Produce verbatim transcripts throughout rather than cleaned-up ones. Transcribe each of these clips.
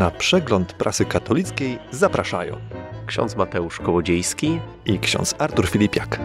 Na przegląd prasy katolickiej zapraszają ksiądz Mateusz Kołodziejski i ksiądz Artur Filipiak.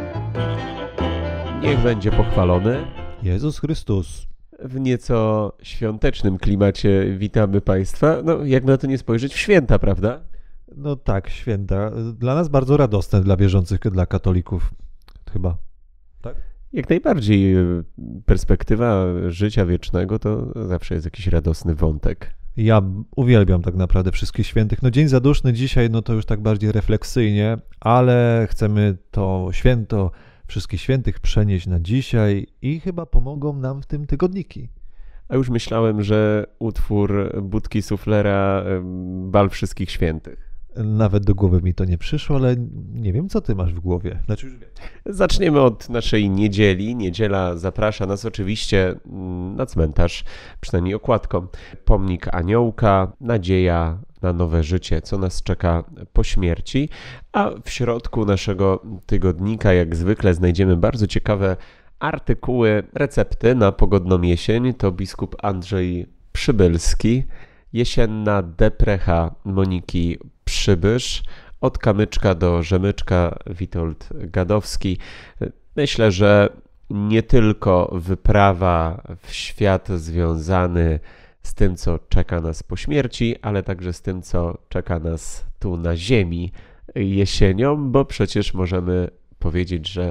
Niech będzie pochwalony Jezus Chrystus. W nieco świątecznym klimacie witamy Państwa. No, jakby na to nie spojrzeć, w święta, prawda? No tak, święta. Dla nas bardzo radosne, dla wierzących, dla katolików chyba. Tak? Jak najbardziej. Perspektywa życia wiecznego to zawsze jest jakiś radosny wątek. Ja uwielbiam tak naprawdę wszystkich świętych. No dzień zaduszny dzisiaj, no to już tak bardziej refleksyjnie, ale chcemy to święto wszystkich świętych przenieść na dzisiaj i chyba pomogą nam w tym tygodniki. A już myślałem, że utwór Budki Suflera Bal Wszystkich Świętych. Nawet do głowy mi to nie przyszło, ale nie wiem, co ty masz w głowie. Znaczy już wiem. Zaczniemy od naszej niedzieli. Niedziela zaprasza nas oczywiście na cmentarz, przynajmniej okładką. Pomnik Aniołka, nadzieja na nowe życie, co nas czeka po śmierci. A w środku naszego tygodnika, jak zwykle, znajdziemy bardzo ciekawe artykuły, recepty na pogodną jesień. To biskup Andrzej Przybylski, jesienna deprecha Moniki Przybysz, od kamyczka do rzemyczka Witold Gadowski. Myślę, że nie tylko wyprawa w świat związany z tym, co czeka nas po śmierci, ale także z tym, co czeka nas tu na ziemi jesienią, bo przecież możemy powiedzieć, że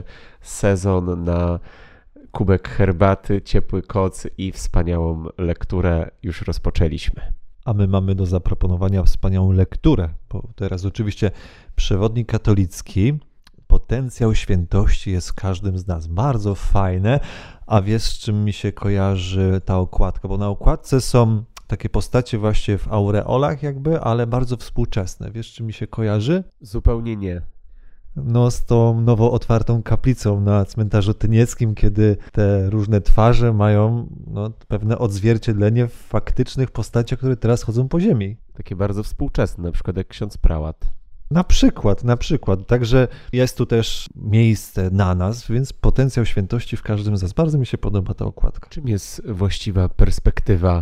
sezon na kubek herbaty, ciepły koc i wspaniałą lekturę już rozpoczęliśmy. A my mamy do zaproponowania wspaniałą lekturę, bo teraz oczywiście przewodnik katolicki, potencjał świętości jest w każdym z nas. Bardzo fajne, a wiesz, z czym mi się kojarzy ta okładka? Bo na okładce są takie postacie właśnie w aureolach jakby, ale bardzo współczesne. Wiesz, z czym mi się kojarzy? Zupełnie nie. No z tą nowo otwartą kaplicą na cmentarzu tynieckim, kiedy te różne twarze mają no, pewne odzwierciedlenie w faktycznych postaciach, które teraz chodzą po ziemi. Takie bardzo współczesne, na przykład jak ksiądz prałat. Na przykład, na przykład. Także jest tu też miejsce na nas, więc potencjał świętości w każdym z nas. Bardzo mi się podoba ta okładka. Czym jest właściwa perspektywa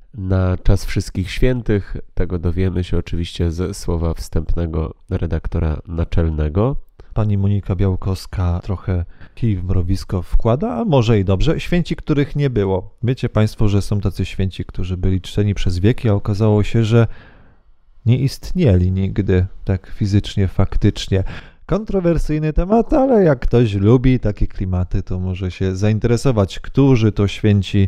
na czas wszystkich świętych? Tego dowiemy się oczywiście ze słowa wstępnego redaktora naczelnego. Pani Monika Białkowska trochę kij w mrowisko wkłada, a może i dobrze. Święci, których nie było. Wiecie Państwo, że są tacy święci, którzy byli czczeni przez wieki, a okazało się, że nie istnieli nigdy tak fizycznie, faktycznie. Kontrowersyjny temat, ale jak ktoś lubi takie klimaty, to może się zainteresować, którzy to święci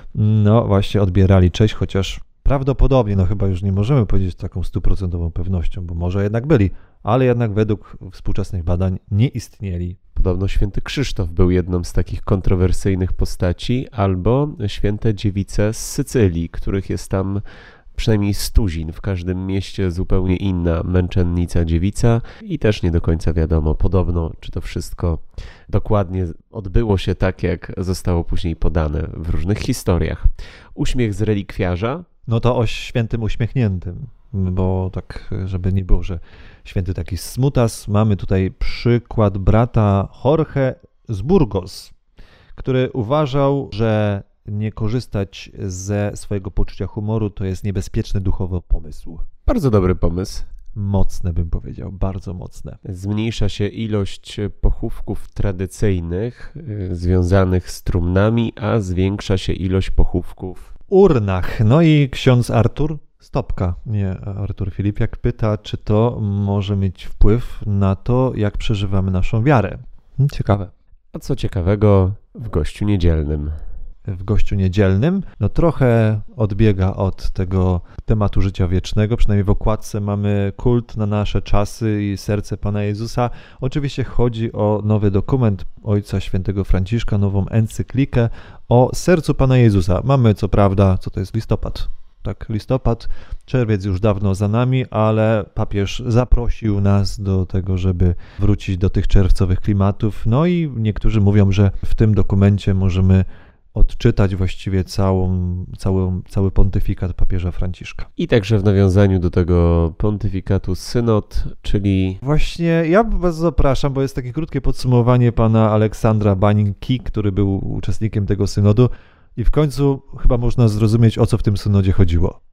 no właśnie odbierali cześć, chociaż prawdopodobnie, no chyba już nie możemy powiedzieć z taką stuprocentową pewnością, bo może jednak byli, ale jednak według współczesnych badań nie istnieli. Podobno święty Krzysztof był jedną z takich kontrowersyjnych postaci, albo święte dziewice z Sycylii, których jest tam przynajmniej stuzin, w każdym mieście zupełnie inna męczennica dziewica i też nie do końca wiadomo podobno, czy to wszystko dokładnie odbyło się tak, jak zostało później podane w różnych historiach. Uśmiech z relikwiarza. No to o świętym uśmiechniętym, bo tak, żeby nie było, że święty taki smutas. Mamy tutaj przykład brata Jorge z Burgos, który uważał, że nie korzystać ze swojego poczucia humoru to jest niebezpieczny duchowo pomysł. Bardzo dobry pomysł. Mocne bym powiedział, bardzo mocne. Zmniejsza się ilość pochówków tradycyjnych y, związanych z trumnami, a zwiększa się ilość pochówków w urnach. No i ksiądz Artur Stopka, nie Artur Filipiak, pyta, czy to może mieć wpływ na to, jak przeżywamy naszą wiarę. Ciekawe. A co ciekawego w gościu niedzielnym? W gościu niedzielnym, no trochę odbiega od tego tematu życia wiecznego, przynajmniej w okładce mamy kult na nasze czasy i serce Pana Jezusa. Oczywiście chodzi o nowy dokument Ojca Świętego Franciszka, nową encyklikę o sercu Pana Jezusa. Mamy co prawda, co to jest listopad, tak, listopad, czerwiec już dawno za nami, ale papież zaprosił nas do tego, żeby wrócić do tych czerwcowych klimatów. No i niektórzy mówią, że w tym dokumencie możemy odczytać właściwie całą, cały, cały pontyfikat papieża Franciszka. I także w nawiązaniu do tego pontyfikatu synod, czyli... Właśnie ja was zapraszam, bo jest takie krótkie podsumowanie pana Aleksandra Bańki, który był uczestnikiem tego synodu i w końcu chyba można zrozumieć, o co w tym synodzie chodziło.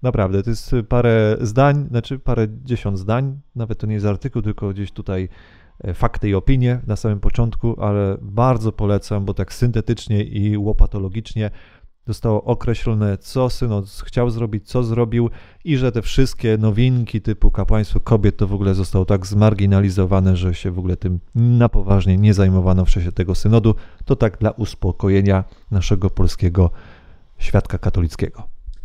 Naprawdę, to jest parę zdań, znaczy parę dziesiąt zdań, nawet to nie jest artykuł, tylko gdzieś tutaj fakty i opinie na samym początku, ale bardzo polecam, bo tak syntetycznie i łopatologicznie zostało określone, co synod chciał zrobić, co zrobił i że te wszystkie nowinki typu kapłaństwo kobiet to w ogóle zostało tak zmarginalizowane, że się w ogóle tym na poważnie nie zajmowano w czasie tego synodu. To tak dla uspokojenia naszego polskiego świadka katolickiego.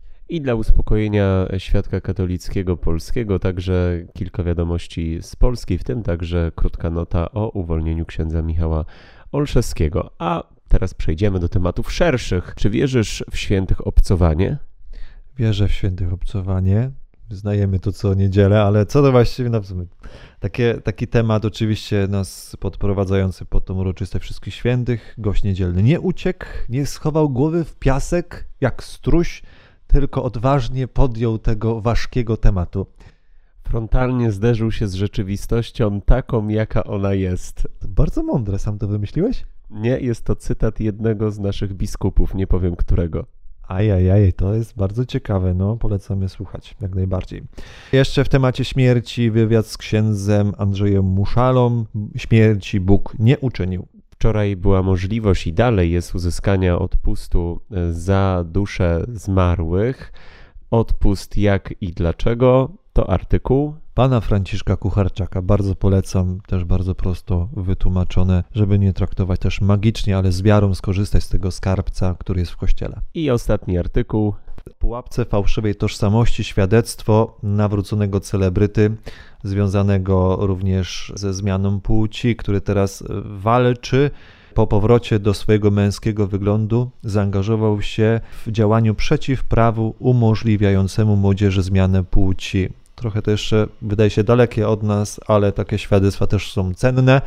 I dla uspokojenia świadka katolickiego polskiego także kilka wiadomości z Polski, w tym także krótka nota o uwolnieniu księdza Michała Olszewskiego. A teraz przejdziemy do tematów szerszych. Czy wierzysz w świętych obcowanie? Wierzę w świętych obcowanie. Wyznajemy to co niedzielę, ale co to właściwie na sumie? Takie, taki temat oczywiście nas podprowadzający pod tą uroczystość wszystkich świętych. Gość niedzielny nie uciekł, nie schował głowy w piasek jak struś, tylko odważnie podjął tego ważkiego tematu. Frontalnie zderzył się z rzeczywistością taką, jaka ona jest. To bardzo mądre, sam to wymyśliłeś? Nie, jest to cytat jednego z naszych biskupów, nie powiem którego. Ajajaj, to jest bardzo ciekawe, no polecamy słuchać, jak najbardziej. Jeszcze w temacie śmierci wywiad z księdzem Andrzejem Muszalą. Śmierci Bóg nie uczynił. Wczoraj była możliwość i dalej jest uzyskania odpustu za dusze zmarłych. Odpust jak i dlaczego to artykuł pana Franciszka Kucharczaka. Bardzo polecam, też bardzo prosto wytłumaczone, żeby nie traktować też magicznie, ale z wiarą skorzystać z tego skarbca, który jest w kościele. I ostatni artykuł. W pułapce fałszywej tożsamości świadectwo nawróconego celebryty, związanego również ze zmianą płci, który teraz walczy. Po powrocie do swojego męskiego wyglądu zaangażował się w działaniu przeciw prawu umożliwiającemu młodzieży zmianę płci. Trochę to jeszcze wydaje się dalekie od nas, ale takie świadectwa też są cenne.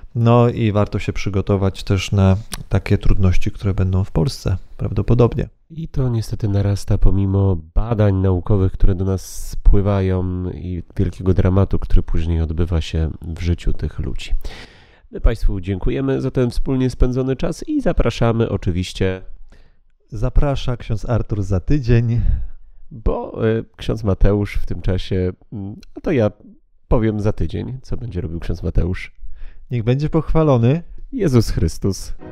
No i warto się przygotować też na takie trudności, które będą w Polsce prawdopodobnie. I to niestety narasta pomimo badań naukowych, które do nas spływają i wielkiego dramatu, który później odbywa się w życiu tych ludzi. My Państwu dziękujemy za ten wspólnie spędzony czas i zapraszamy oczywiście. Zaprasza ksiądz Artur za tydzień. Bo y, ksiądz Mateusz w tym czasie, a to ja powiem za tydzień, co będzie robił ksiądz Mateusz. Niech będzie pochwalony Jezus Chrystus.